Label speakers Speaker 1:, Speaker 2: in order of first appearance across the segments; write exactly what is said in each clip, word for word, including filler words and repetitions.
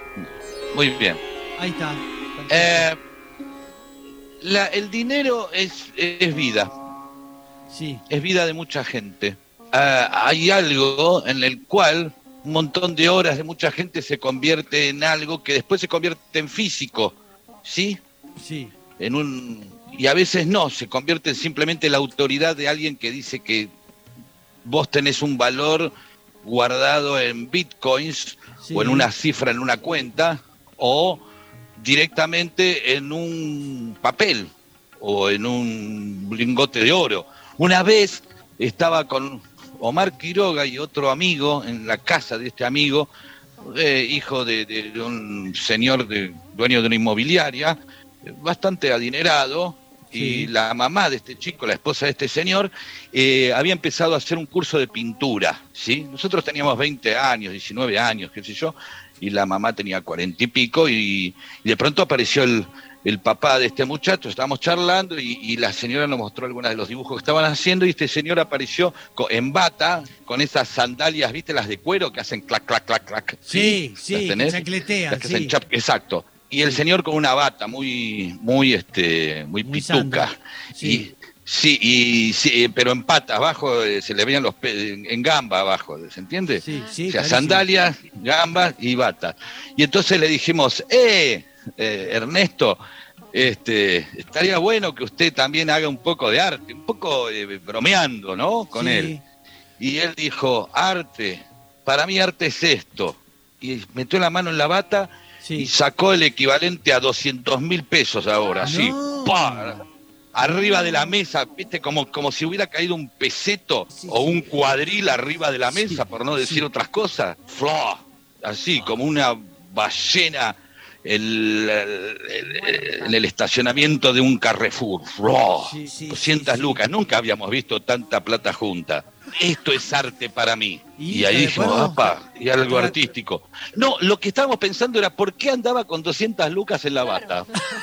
Speaker 1: Muy bien.
Speaker 2: Ahí está.
Speaker 1: Eh, la, el dinero es, es vida.
Speaker 2: Sí.
Speaker 1: Es vida de mucha gente. Uh, hay algo en el cual un montón de horas de mucha gente se convierte en algo que después se convierte en físico, ¿sí?
Speaker 2: Sí.
Speaker 1: En un, y a veces no, se convierte en simplemente la autoridad de alguien que dice que vos tenés un valor guardado en bitcoins, sí, o en una cifra en una cuenta, o directamente en un papel o en un lingote de oro. Una vez estaba con Omar Quiroga y otro amigo en la casa de este amigo, eh, hijo de, de, de un señor de, dueño de una inmobiliaria, bastante adinerado, sí, y la mamá de este chico, la esposa de este señor, eh, había empezado a hacer un curso de pintura, ¿sí? Nosotros teníamos veinte años, diecinueve años, qué sé yo, y la mamá tenía cuarenta y pico, y, y de pronto apareció el, el papá de este muchacho, estábamos charlando, y, y la señora nos mostró algunos de los dibujos que estaban haciendo, y este señor apareció con, en bata, con esas sandalias, ¿viste? Las de cuero que hacen clac, clac, clac, clac.
Speaker 2: Sí, sí, sí, que chacletean,
Speaker 1: las que
Speaker 2: sí.
Speaker 1: hacen chap, exacto. Y el señor con una bata muy, muy, este, muy, muy pituca. Sí. Y, sí, y, sí, pero en patas, abajo eh, se le veían los pe en, en gamba abajo, ¿se entiende?
Speaker 2: Sí, sí.
Speaker 1: O sea, sandalias, gambas y bata. Y entonces le dijimos, eh, eh, Ernesto, este, estaría bueno que usted también haga un poco de arte, un poco eh, bromeando, ¿no? Con sí. él. Y él dijo, arte, para mí arte es esto. Y metió la mano en la bata. Sí. Y sacó el equivalente a doscientos mil pesos ahora, así, no. ¡Pah! Arriba de la mesa, viste, como, como si hubiera caído un peseto sí, o un cuadril arriba de la mesa, sí, por no decir sí. otras cosas. ¡Flah! Así, como una ballena el, el, el, en el estacionamiento de un Carrefour. Sí, sí, doscientas sí, lucas, sí. Nunca habíamos visto tanta plata junta. Esto es arte para mí. Y, y ahí dijimos, apa, y algo claro. artístico. No, lo que estábamos pensando era por qué andaba con doscientas lucas en la bata.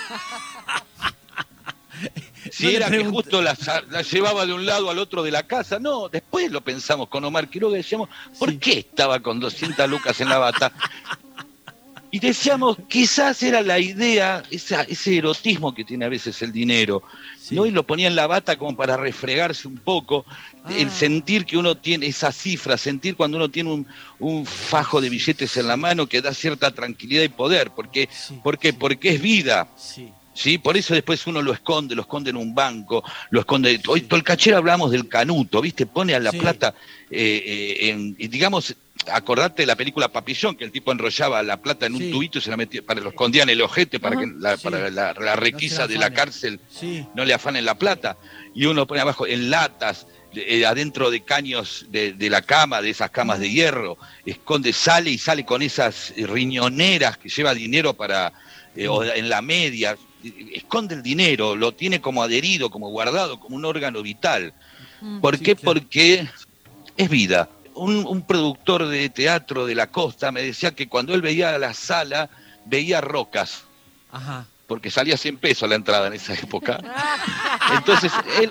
Speaker 1: Si no era que justo la, la llevaba de un lado al otro de la casa. No, después lo pensamos con Omar Quiroga y decíamos, ¿por sí. qué estaba con doscientas lucas en la bata? Y decíamos, quizás era la idea, esa, ese erotismo que tiene a veces el dinero, sí. ¿no? Y lo ponía en la bata como para refregarse un poco, ah. el sentir que uno tiene esa cifra, sentir cuando uno tiene un, un fajo de billetes sí. en la mano que da cierta tranquilidad y poder, porque, sí. porque, sí. porque es vida. Sí. ¿Sí? Por eso después uno lo esconde, lo esconde en un banco, lo esconde. Sí. Hoy Tolcachero hablamos del canuto, ¿viste? Pone a la sí. plata, eh, eh, en, digamos, acordate de la película Papillón, que el tipo enrollaba la plata en un sí. tubito y se la metía, para lo escondía en el ojete, para Ajá. que la, sí. para la, la requisa no de la cárcel sí. no le afanen la plata. Y uno pone abajo en latas, eh, adentro de caños de, de la cama, de esas camas de hierro, esconde, sale y sale con esas riñoneras que lleva dinero para, eh, o en la media. Esconde el dinero, lo tiene como adherido, como guardado, como un órgano vital. ¿Por sí, qué? Claro. Porque es vida. Un, un productor de teatro de la costa me decía que cuando él veía la sala, veía rocas. Ajá. Porque salía cien pesos la entrada en esa época. Entonces, él,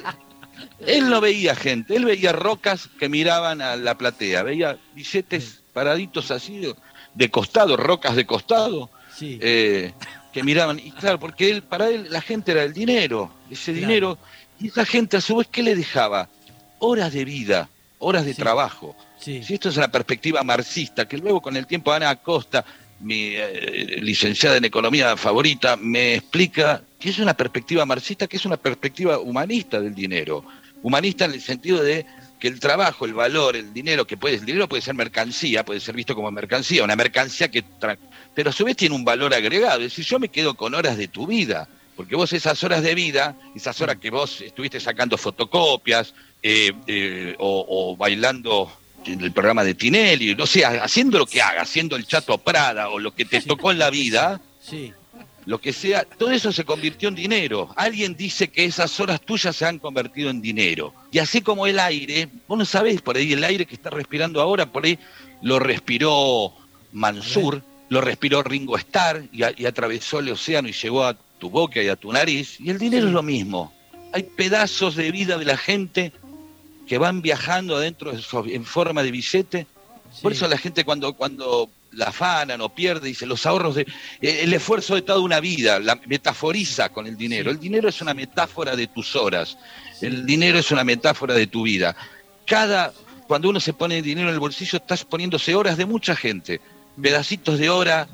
Speaker 1: él no veía gente, él veía rocas que miraban a la platea, veía billetes paraditos así, de, de costado, rocas de costado. Sí. Eh, que miraban, y claro, porque él, para él la gente era el dinero, ese claro. dinero, y esa gente a su vez, ¿qué le dejaba? Horas de vida, horas de sí. trabajo. Sí. Si esto es una perspectiva marxista, que luego con el tiempo Ana Acosta, mi eh, licenciada en economía favorita, me explica que es una perspectiva marxista, que es una perspectiva humanista del dinero. Humanista en el sentido de que el trabajo, el valor, el dinero, que puede, el dinero puede ser mercancía, puede ser visto como mercancía, una mercancía que... Tra- pero a su vez tiene un valor agregado, es decir, yo me quedo con horas de tu vida, porque vos esas horas de vida, esas horas que vos estuviste sacando fotocopias, eh, eh, o, o bailando en el programa de Tinelli, no sé, haciendo lo que haga, haciendo el Chato Prada, o lo que te tocó en la vida, sí. lo que sea, todo eso se convirtió en dinero. Alguien dice que esas horas tuyas se han convertido en dinero. Y así como el aire, vos no sabés, por ahí el aire que está respirando ahora, por ahí lo respiró Mansur, lo respiró Ringo Starr y, a, y atravesó el océano y llegó a tu boca y a tu nariz. Y el dinero sí. es lo mismo. Hay pedazos de vida de la gente que van viajando adentro de eso, en forma de billete. Sí. Por eso la gente cuando, cuando la afana, no pierde, dice, los ahorros, de el esfuerzo de toda una vida, la metaforiza con el dinero. El dinero es una metáfora de tus horas, el dinero es una metáfora de tu vida. Cada, cuando uno se pone dinero en el bolsillo, estás poniéndose horas de mucha gente, pedacitos de hora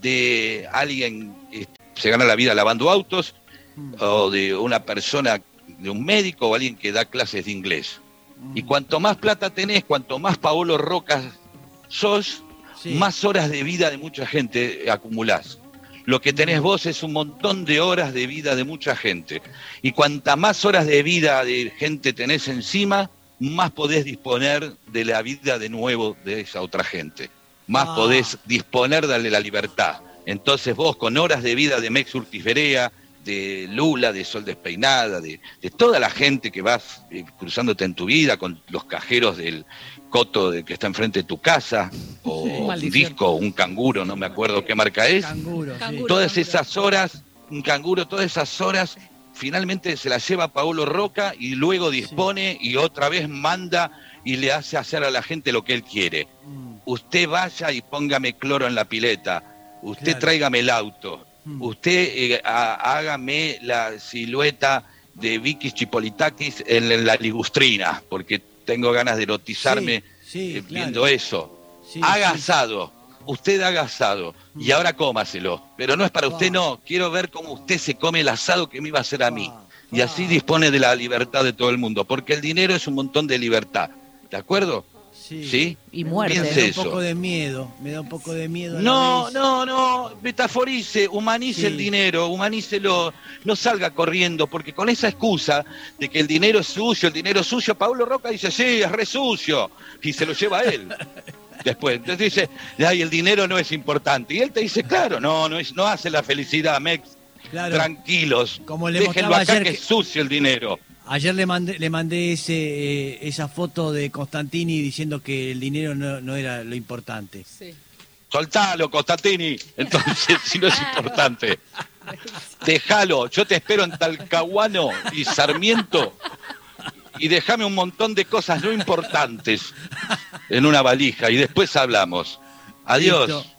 Speaker 1: de alguien que se gana la vida lavando autos, o de una persona, de un médico o alguien que da clases de inglés. Y cuanto más plata tenés, cuanto más Paolo Roca sos, sí, más horas de vida de mucha gente acumulás. Lo que tenés vos es un montón de horas de vida de mucha gente. Y cuanta más horas de vida de gente tenés encima, más podés disponer de la vida de nuevo de esa otra gente. Más ah. podés disponer de la libertad. Entonces vos, con horas de vida de Mex Urtiferea, de Lula, de Sol Despeinada, de, de toda la gente que vas eh, cruzándote en tu vida, con los cajeros del Coto de, que está enfrente de tu casa, o sí, un disco, un canguro, no me acuerdo qué marca es. Canguro, sí. Todas esas horas, un canguro, todas esas horas, finalmente se las lleva Paolo Roca y luego dispone sí. y otra vez manda y le hace hacer a la gente lo que él quiere. Mm. Usted vaya y póngame cloro en la pileta, usted claro. tráigame el auto. Usted eh, a, hágame la silueta de Vicky Chipolitakis en, en la ligustrina, porque tengo ganas de erotizarme sí, sí, eh, claro. viendo eso. Sí, haga sí. asado, usted haga asado, mm. y ahora cómaselo. Pero no es para usted, no. Quiero ver cómo usted se come el asado que me iba a hacer a mí. Y así dispone de la libertad de todo el mundo, porque el dinero es un montón de libertad. ¿De acuerdo?
Speaker 2: Sí.
Speaker 1: ¿Sí?
Speaker 3: Y muerte.
Speaker 2: Me da un poco de miedo, me da un poco de miedo.
Speaker 1: No, no, no, metaforice, humanice sí. el dinero, humanícelo, no salga corriendo, porque con esa excusa de que el dinero es sucio, el dinero es sucio, Paolo Roca dice, sí, es re sucio, y se lo lleva a él. Después, entonces dice, ay, el dinero no es importante. Y él te dice, claro, no, no, es, no hace la felicidad, Mex, claro. tranquilos,
Speaker 2: como le
Speaker 1: déjenlo acá
Speaker 2: ayer
Speaker 1: que es sucio el dinero.
Speaker 2: Ayer le mandé, le mandé ese, eh, esa foto de Constantini diciendo que el dinero no, no era lo importante.
Speaker 3: Sí.
Speaker 1: Soltalo, Constantini, entonces, si no es importante. Déjalo, yo te espero en Talcahuano y Sarmiento y déjame un montón de cosas no importantes en una valija y después hablamos. Adiós. Listo.